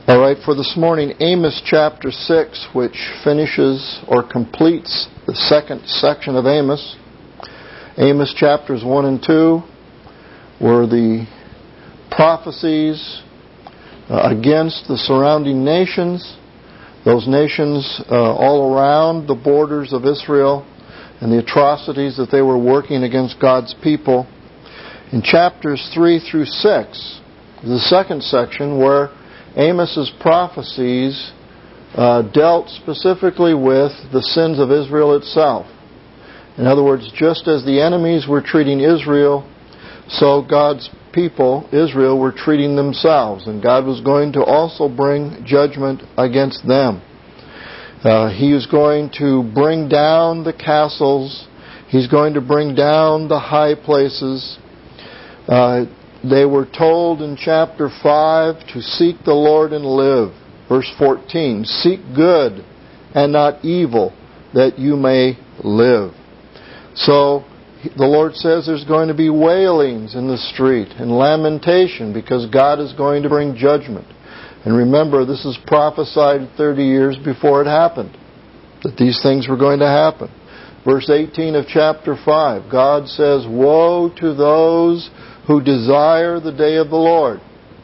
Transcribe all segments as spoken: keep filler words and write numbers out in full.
All right, for this morning, Amos chapter six, which finishes or completes the second section of Amos. Amos chapters one and two were the prophecies uh, against the surrounding nations, those nations uh, all around the borders of Israel, and the atrocities that they were working against God's people. In chapters three through six, the second section where Amos's prophecies uh, dealt specifically with the sins of Israel itself. In other words, just as the enemies were treating Israel, so God's people, Israel, were treating themselves. And God was going to also bring judgment against them. Uh, he is going to bring down the castles. He's going to bring down the high places. Uh, They were told in chapter five to seek the Lord and live. Verse fourteen, seek good and not evil, that you may live. So the Lord says there's going to be wailings in the street and lamentation because God is going to bring judgment. And remember, this is prophesied thirty years before it happened, that these things were going to happen. Verse eighteen of chapter five, God says, woe to those who desire the day of the Lord.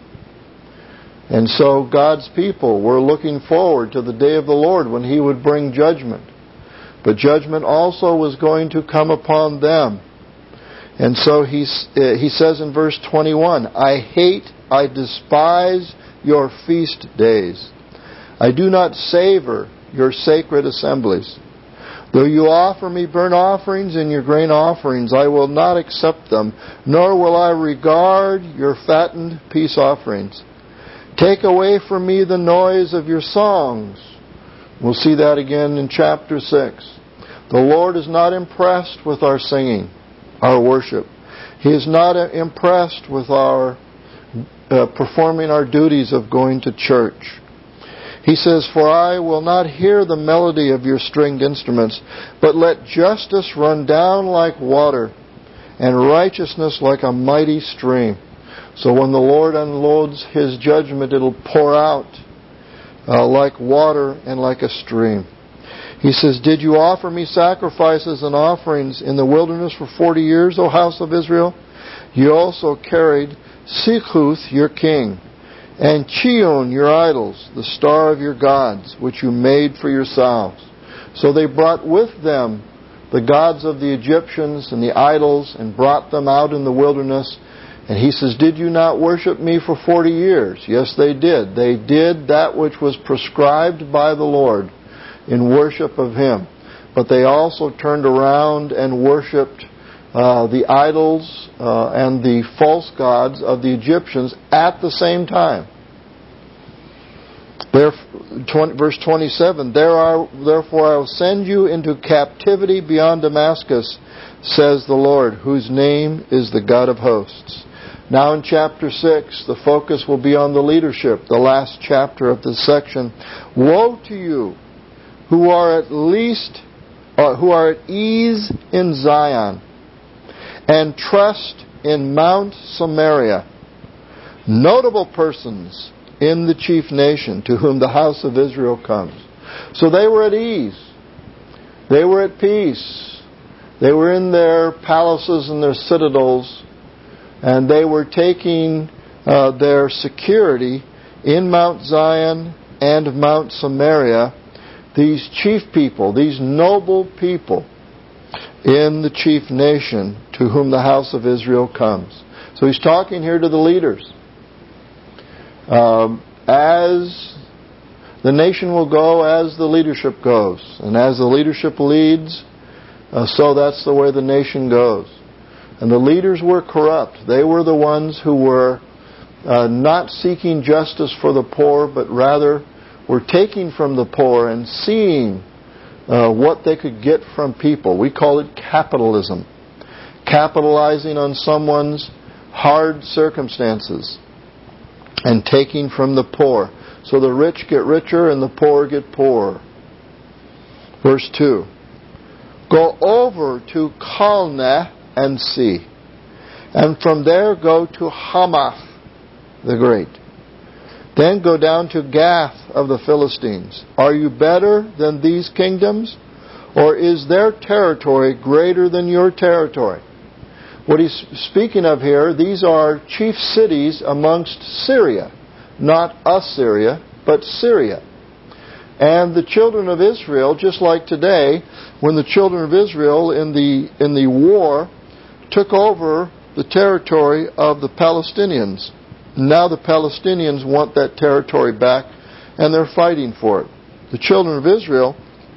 And so God's people were looking forward to the day of the Lord when He would bring judgment. But judgment also was going to come upon them. And so he, uh, he says in verse twenty-one, I hate, I despise your feast days. I do not savor your sacred assemblies. Though you offer me burnt offerings and your grain offerings, I will not accept them, nor will I regard your fattened peace offerings. Take away from me the noise of your songs. We'll see that again in chapter six. The Lord is not impressed with our singing, our worship. He is not impressed with our uh, performing our duties of going to church. He says, for I will not hear the melody of your stringed instruments, but let justice run down like water, and righteousness like a mighty stream. So when the Lord unloads His judgment, it'll pour out uh, like water and like a stream. He says, did you offer me sacrifices and offerings in the wilderness for forty years, O house of Israel? You also carried Sikhuth, your king, and Chion, your idols, the star of your gods, which you made for yourselves. So they brought with them the gods of the Egyptians and the idols and brought them out in the wilderness. And he says, did you not worship me for forty years? Yes, they did. They did that which was prescribed by the Lord in worship of Him. But they also turned around and worshipped Uh, the idols uh, and the false gods of the Egyptians at the same time. There, twenty, verse twenty-seven, there are, therefore I will send you into captivity beyond Damascus, says the Lord, whose name is the God of hosts. Now in chapter six, the focus will be on the leadership, the last chapter of this section. Woe to you who are at least, uh, who are at ease in Zion, and trust in Mount Samaria, notable persons in the chief nation to whom the house of Israel comes. So they were at ease. They were at peace. They were in their palaces and their citadels, and they were taking uh, their security in Mount Zion and Mount Samaria. These chief people, these noble people in the chief nation to whom the house of Israel comes. So he's talking here to the leaders. Um, as the nation will go, as the leadership goes. And as the leadership leads, uh, so that's the way the nation goes. And the leaders were corrupt. They were the ones who were uh, not seeking justice for the poor, but rather were taking from the poor and seeing Uh, what they could get from people. We call it capitalism. Capitalizing on someone's hard circumstances and taking from the poor. So the rich get richer and the poor get poorer. Verse two. Go over to Calneh and see, and from there go to Hamath the Great. Then go down to Gath of the Philistines. Are you better than these kingdoms? Or is their territory greater than your territory? What he's speaking of here, these are chief cities amongst Syria. Not Assyria, but Syria. And the children of Israel, just like today, when the children of Israel in the in the war took over the territory of the Palestinians. Now the Palestinians want that territory back, and they're fighting for it. The children of Israel,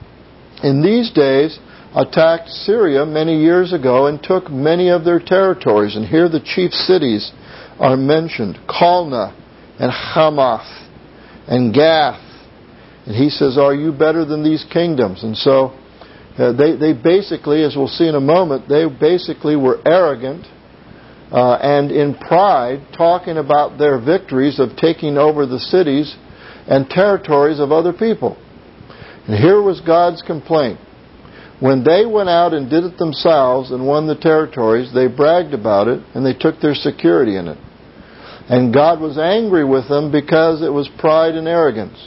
in these days, attacked Syria many years ago and took many of their territories. And here the chief cities are mentioned: Calneh and Hamath and Gath. And he says, are you better than these kingdoms? And so uh, they, they basically, as we'll see in a moment, they basically were arrogant uh, and in pride, talking about their victories of taking over the cities and territories of other people. And here was God's complaint. When they went out and did it themselves and won the territories, they bragged about it and they took their security in it. And God was angry with them because it was pride and arrogance.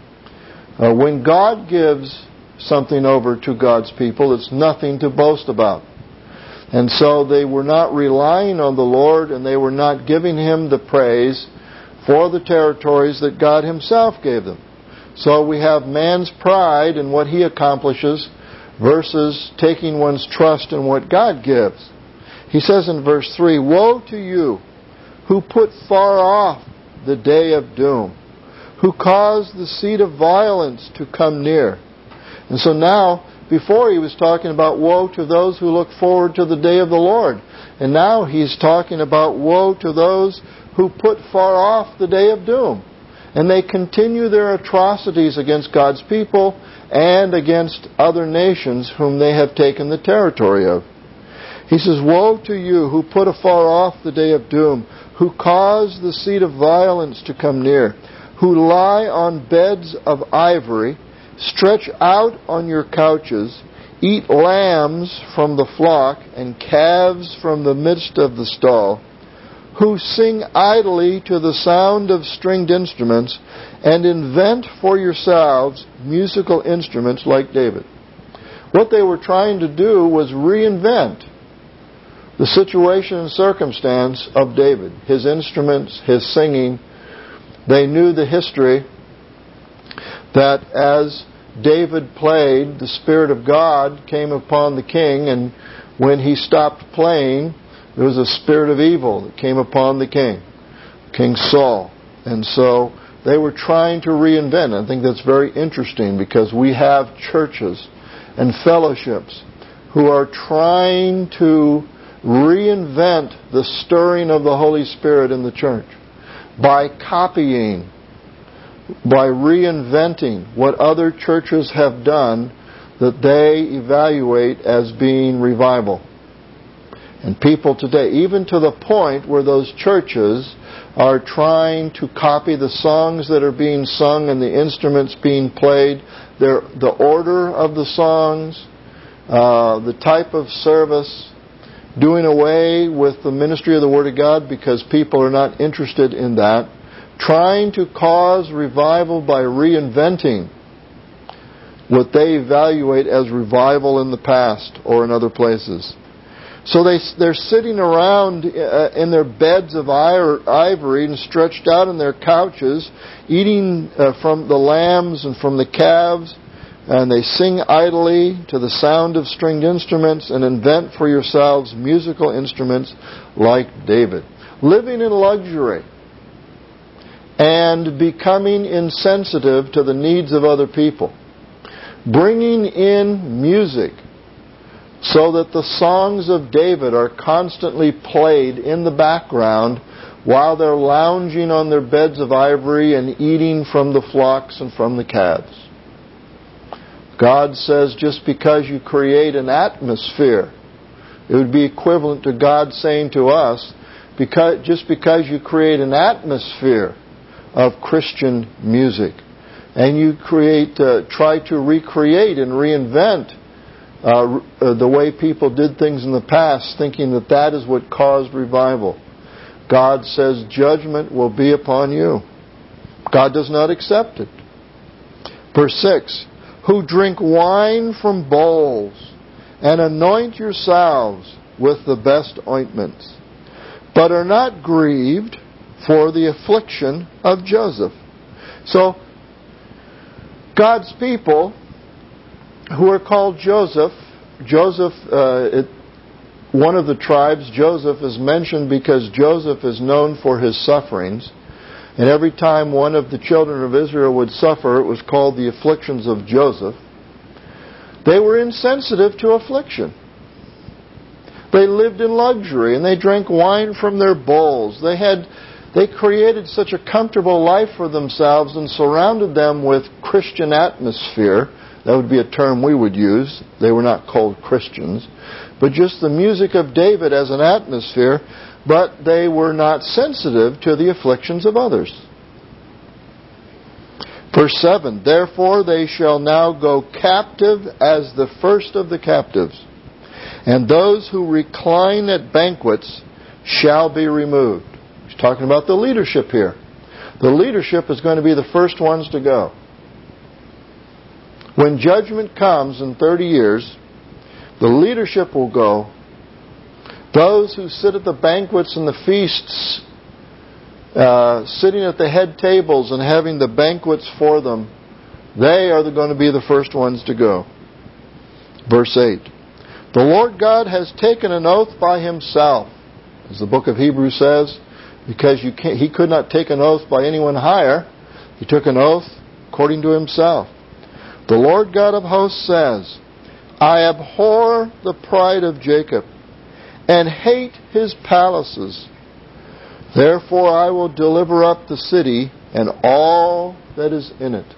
Uh, when God gives something over to God's people, it's nothing to boast about. And so they were not relying on the Lord, and they were not giving Him the praise for the territories that God Himself gave them. So we have man's pride in what he accomplishes versus taking one's trust in what God gives. He says in verse three, woe to you who put far off the day of doom, who caused the seed of violence to come near. And so now, before he was talking about woe to those who look forward to the day of the Lord. And now he's talking about woe to those who put far off the day of doom. And they continue their atrocities against God's people and against other nations whom they have taken the territory of. He says, woe to you who put afar off the day of doom, who cause the seed of violence to come near, who lie on beds of ivory, stretch out on your couches, eat lambs from the flock and calves from the midst of the stall, who sing idly to the sound of stringed instruments and invent for yourselves musical instruments like David. What they were trying to do was reinvent the situation and circumstance of David, his instruments, his singing. They knew the history that as David played, the Spirit of God came upon the king, and when he stopped playing, there was a spirit of evil that came upon the king, King Saul. And so they were trying to reinvent. I think that's very interesting because we have churches and fellowships who are trying to reinvent the stirring of the Holy Spirit in the church by copying, by reinventing what other churches have done that they evaluate as being revival. And people today, even to the point where those churches are trying to copy the songs that are being sung and the instruments being played, the order of the songs, uh, the type of service, doing away with the ministry of the Word of God because people are not interested in that, trying to cause revival by reinventing what they evaluate as revival in the past or in other places. So they, they're sitting around uh, in their beds of ivory and stretched out on their couches, eating uh, from the lambs and from the calves, and they sing idly to the sound of stringed instruments and invent for yourselves musical instruments like David. Living in luxury and becoming insensitive to the needs of other people. Bringing in music so that the songs of David are constantly played in the background while they're lounging on their beds of ivory and eating from the flocks and from the calves. God says just because you create an atmosphere, it would be equivalent to God saying to us, because, just because you create an atmosphere of Christian music and you create, uh, try to recreate and reinvent Uh, uh, the way people did things in the past, thinking that that is what caused revival. God says judgment will be upon you. God does not accept it. Verse six, who drink wine from bowls and anoint yourselves with the best ointments, but are not grieved for the affliction of Joseph. So, God's people who are called Joseph, Joseph, uh, it, one of the tribes, Joseph, is mentioned because Joseph is known for his sufferings. And every time one of the children of Israel would suffer, it was called the afflictions of Joseph. They were insensitive to affliction. They lived in luxury and they drank wine from their bowls. They had, they created such a comfortable life for themselves and surrounded them with Christian atmosphere. That would be a term we would use. They were not called Christians. But just the music of David as an atmosphere, but they were not sensitive to the afflictions of others. Verse seven, therefore they shall now go captive as the first of the captives, and those who recline at banquets shall be removed. He's talking about the leadership here. The leadership is going to be the first ones to go. When judgment comes in thirty years, the leadership will go. Those who sit at the banquets and the feasts, uh, sitting at the head tables and having the banquets for them, they are going to be the first ones to go. Verse eight. The Lord God has taken an oath by Himself, as the book of Hebrews says, because you can't, He could not take an oath by anyone higher. He took an oath according to Himself. The Lord God of hosts says, I abhor the pride of Jacob and hate his palaces. Therefore I will deliver up the city and all that is in it.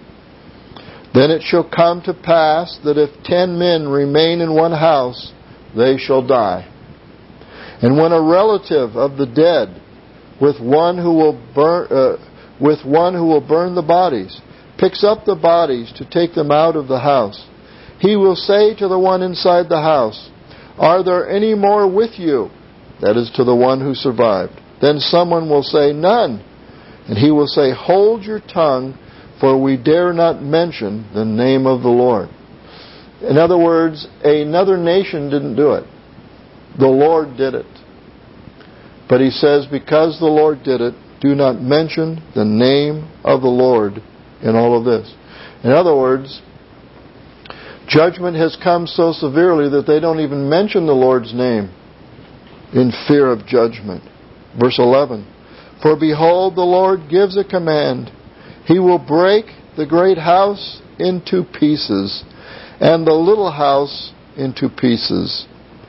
Then it shall come to pass that if ten men remain in one house, they shall die. And when a relative of the dead, with one who will burn, uh, with one who will burn the bodies, picks up the bodies to take them out of the house, he will say to the one inside the house, are there any more with you? That is to the one who survived. Then someone will say, none. And he will say, hold your tongue, for we dare not mention the name of the Lord. In other words, another nation didn't do it. The Lord did it. But he says, because the Lord did it, do not mention the name of the Lord in all of this. In other words, judgment has come so severely that they don't even mention the Lord's name in fear of judgment. Verse eleven, for behold, the Lord gives a command. He will break the great house into pieces, and the little house into pieces.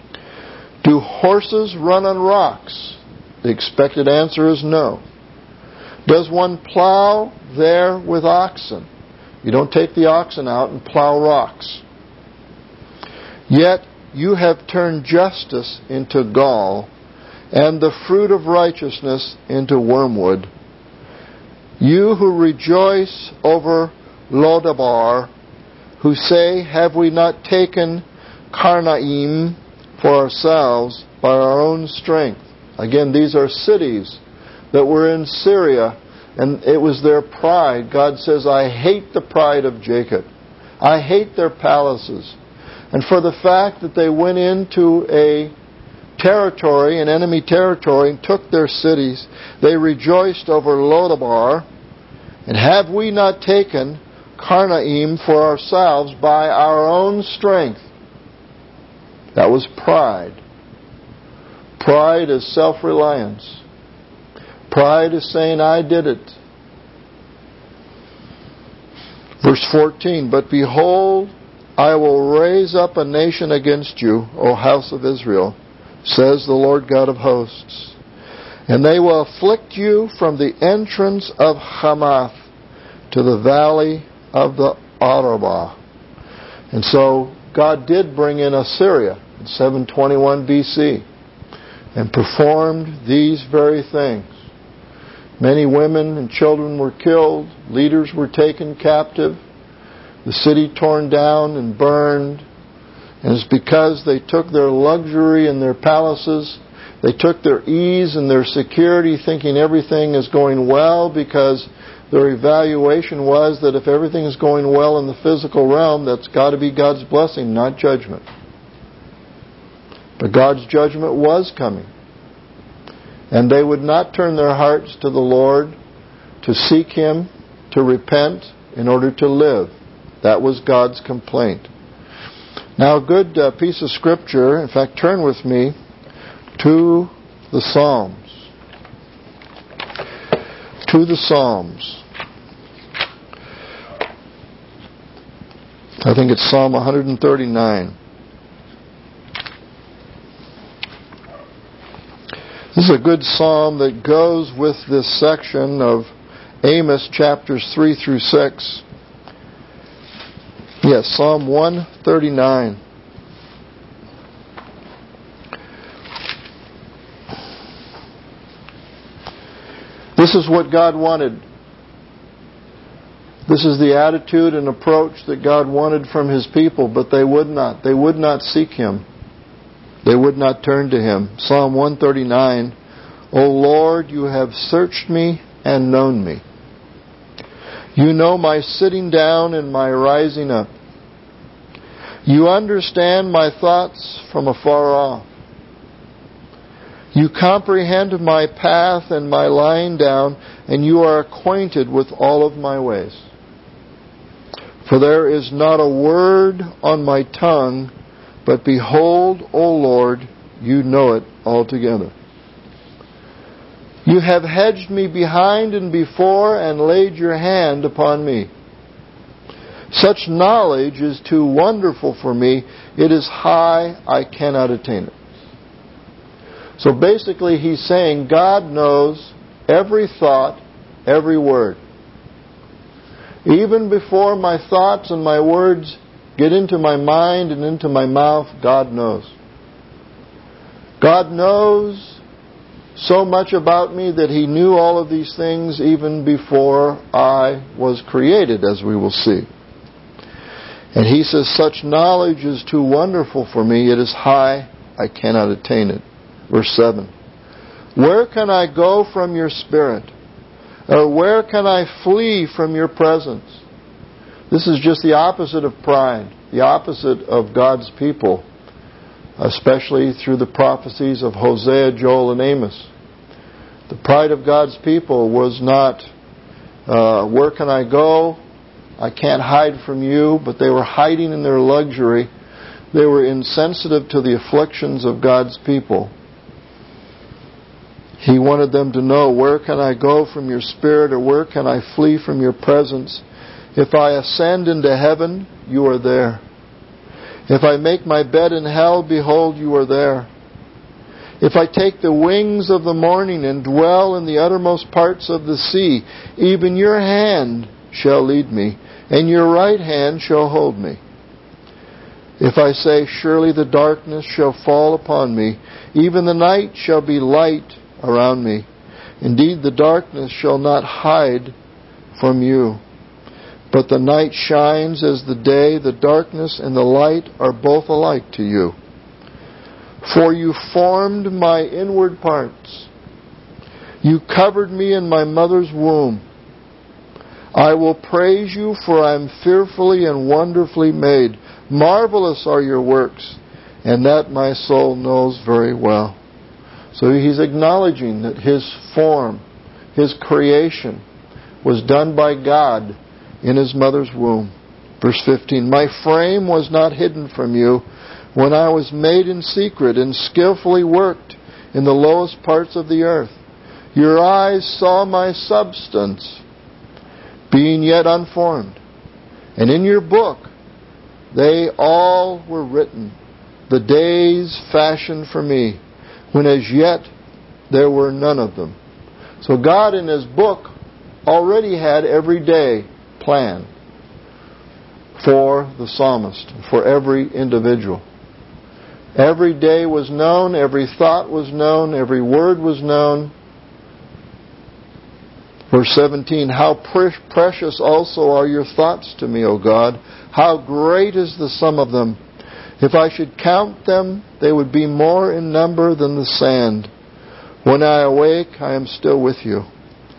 Do horses run on rocks? The expected answer is no. Does one plow there with oxen? You don't take the oxen out and plow rocks. Yet you have turned justice into gall, and the fruit of righteousness into wormwood. You who rejoice over Lodabar, who say, have we not taken Karnaim for ourselves by our own strength? Again, these are cities that were in Syria, and it was their pride. God says, I hate the pride of Jacob. I hate their palaces. And for the fact that they went into a territory, an enemy territory, and took their cities, they rejoiced over Lodabar. And have we not taken Karnaim for ourselves by our own strength? That was pride. Pride is self-reliance. Pride is saying, I did it. Verse fourteen, but behold, I will raise up a nation against you, O house of Israel, says the Lord God of hosts. And they will afflict you from the entrance of Hamath to the valley of the Arabah. And so God did bring in Assyria in seven twenty-one B C and performed these very things. Many women and children were killed. Leaders were taken captive. The city torn down and burned. And it's because they took their luxury and their palaces. They took their ease and their security, thinking everything is going well because Their evaluation was that if everything is going well in the physical realm, that's got to be God's blessing, not judgment. But God's judgment was coming. And they would not turn their hearts to the Lord to seek Him, to repent, in order to live. That was God's complaint. Now, a good uh, piece of Scripture, in fact, turn with me to the Psalms. To the Psalms. I think it's Psalm one thirty-nine. This is a good psalm that goes with this section of Amos chapters three through six. Yes, Psalm one thirty-nine. This is what God wanted. This is the attitude and approach that God wanted from His people, but they would not. They would not seek Him. They would not turn to Him. Psalm one thirty-nine, O Lord, you have searched me and known me. You know my sitting down and my rising up. You understand my thoughts from afar off. You comprehend my path and my lying down, and you are acquainted with all of my ways. For there is not a word on my tongue, but behold, O Lord, you know it altogether. You have hedged me behind and before and laid your hand upon me. Such knowledge is too wonderful for me. It is high, I cannot attain it. So basically he's saying God knows every thought, every word. Even before my thoughts and my words get into my mind and into my mouth, God knows. God knows so much about me that He knew all of these things even before I was created, as we will see. And He says, such knowledge is too wonderful for me. It is high, I cannot attain it. Verse seven. Where can I go from your Spirit? Or where can I flee from your presence? This is just the opposite of pride, the opposite of God's people, especially through the prophecies of Hosea, Joel, and Amos. The pride of God's people was not, uh, where can I go? I can't hide from you, but they were hiding in their luxury. They were insensitive to the afflictions of God's people. He wanted them to know, where can I go from your Spirit, or where can I flee from your presence? If I ascend into heaven, you are there. If I make my bed in hell, behold, you are there. If I take the wings of the morning and dwell in the uttermost parts of the sea, even your hand shall lead me, and your right hand shall hold me. If I say, surely the darkness shall fall upon me, even the night shall be light around me. Indeed, the darkness shall not hide from you. But the night shines as the day, the darkness and the light are both alike to you. For you formed my inward parts. You covered me in my mother's womb. I will praise you, for I am fearfully and wonderfully made. Marvelous are your works, and that my soul knows very well. So he's acknowledging that his form, his creation, was done by God in his mother's womb. Verse fifteen, my frame was not hidden from you when I was made in secret and skillfully worked in the lowest parts of the earth. Your eyes saw my substance, being yet unformed. And in your book they all were written, the days fashioned for me, when as yet there were none of them. So God in His book already had every day planned for the psalmist, for every individual. Every day was known, every thought was known, every word was known. Verse seventeen, how pre- precious also are your thoughts to me, O God. How great is the sum of them. If I should count them, they would be more in number than the sand. When I awake, I am still with you.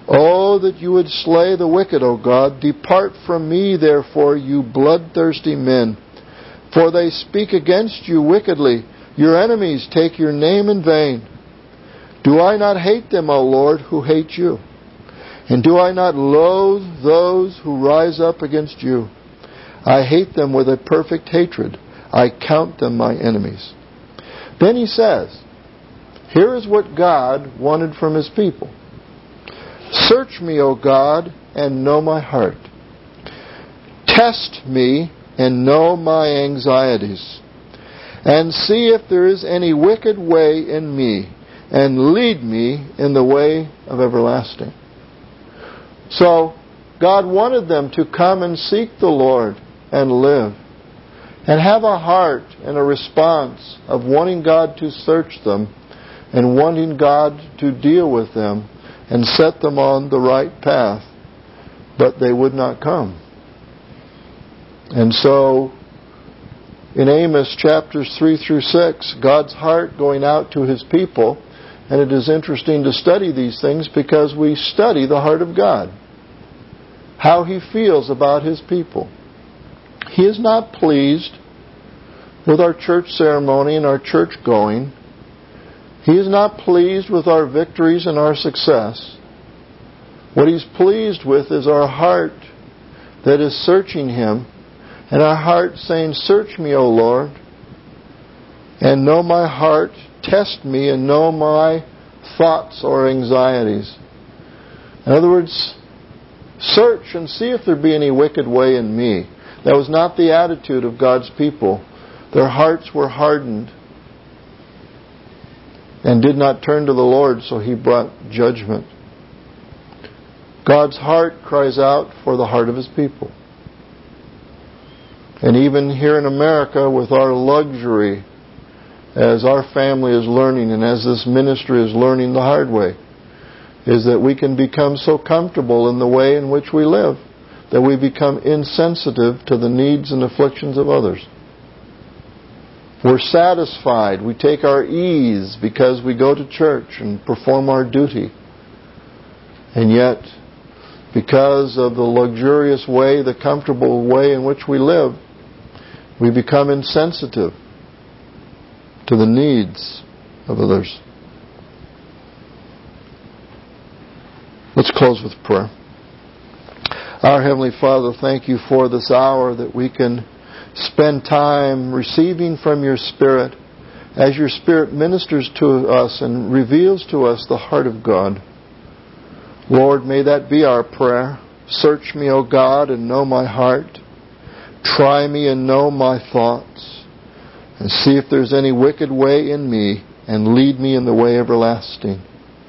Oh, that you would slay the wicked, O God. Depart from me, therefore, you bloodthirsty men. For they speak against you wickedly. Your enemies take your name in vain. Do I not hate them, O Lord, who hate you? And do I not loathe those who rise up against you? I hate them with a perfect hatred. I count them my enemies. Then he says, here is what God wanted from His people. Search me, O God, and know my heart. Test me and know my anxieties. And see if there is any wicked way in me, and lead me in the way of everlasting. So, God wanted them to come and seek the Lord and live, and have a heart and a response of wanting God to search them, and wanting God to deal with them, and set them on the right path. But they would not come. And so, in Amos chapters three through six, God's heart going out to His people. And it is interesting to study these things because we study the heart of God. How He feels about His people. He is not pleased with our church ceremony and our church going. He is not pleased with our victories and our success. What He's pleased with is our heart that is searching Him, and our heart saying, search me, O Lord, and know my heart, test me, and know my thoughts or anxieties. In other words, search and see if there be any wicked way in me. That was not the attitude of God's people. Their hearts were hardened and did not turn to the Lord, so He brought judgment. God's heart cries out for the heart of His people. And even here in America, with our luxury, as our family is learning and as this ministry is learning the hard way, is that we can become so comfortable in the way in which we live that we become insensitive to the needs and afflictions of others. We're satisfied. We take our ease because we go to church and perform our duty. And yet, because of the luxurious way, the comfortable way in which we live, we become insensitive to the needs of others. Let's close with prayer. Our Heavenly Father, thank You for this hour that we can spend time receiving from Your Spirit as Your Spirit ministers to us and reveals to us the heart of God. Lord, may that be our prayer. Search me, O God, and know my heart. Try me and know my thoughts. And see if there's any wicked way in me, and lead me in the way everlasting.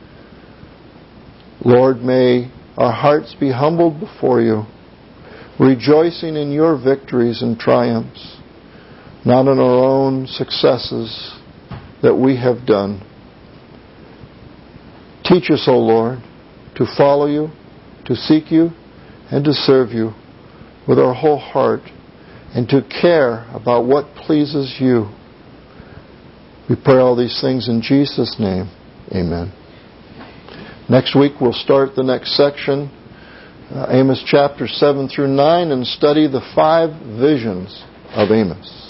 Lord, may our hearts be humbled before You, rejoicing in Your victories and triumphs, not in our own successes that we have done. Teach us, O Lord, to follow You, to seek You, and to serve You with our whole heart, and to care about what pleases You. We pray all these things in Jesus' name. Amen. Next week we'll start the next section, uh, Amos chapter seven through nine, and study the five visions of Amos.